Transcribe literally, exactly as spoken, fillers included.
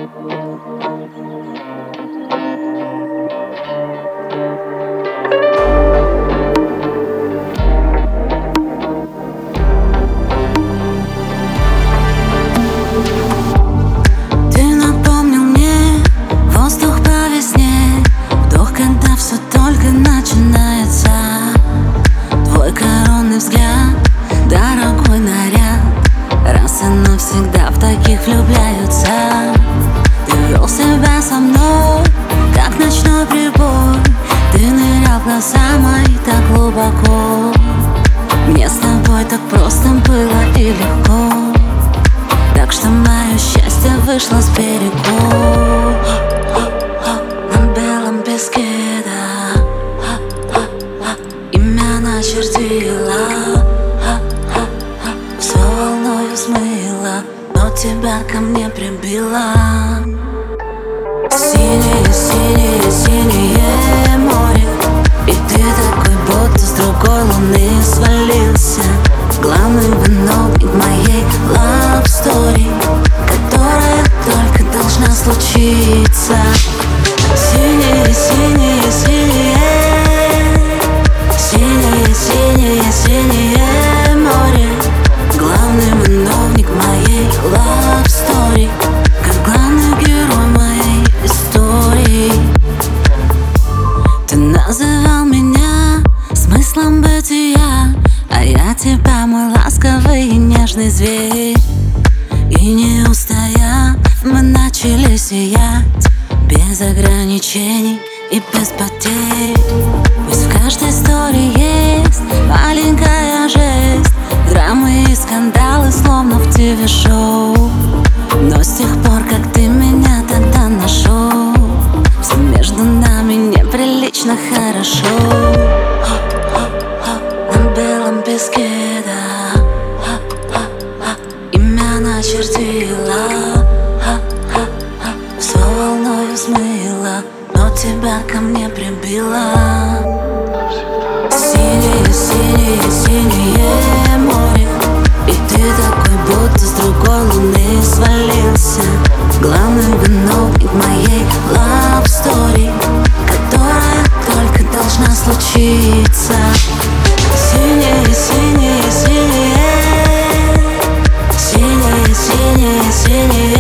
Дорогой наряд, раз и навсегда в таких влюбляются. Ты вел себя со мной, как ночной прибой. Ты нырял в глаза мои так глубоко. Мне с тобой так просто было и легко. Так что мое счастье вышло с берегов. На белом песке, да, имя начертила, все волною смыло, но тебя ко мне прибило. Синее, синее, синее море, и ты такой, будто с другой луны свалился. Главный виновник моей love story, которая только должна случиться. Синее, синее, синее, синее, синее, синее море, главный виновник моей love story, как главный герой моей истории. Ты называл меня смыслом бытия, а я тебя, мой ласковый и нежный зверь. И не устояв, мы начали сиять без ограничений и без потерь. Пусть в каждой истории есть маленькая жесть, драмы и скандалы, словно в ти ви-шоу. Но с тех пор, как ты меня тогда нашел, все между нами неприлично хорошо. На белом песке, да, имя начертила, все волною смыло, но тебя ко мне прибило. Синее, синее, синее море, и ты такой, будто с другой луны свалился. Главный виновник моей love story, которая только должна случиться. Синее, синее, синее, синее, синее, синее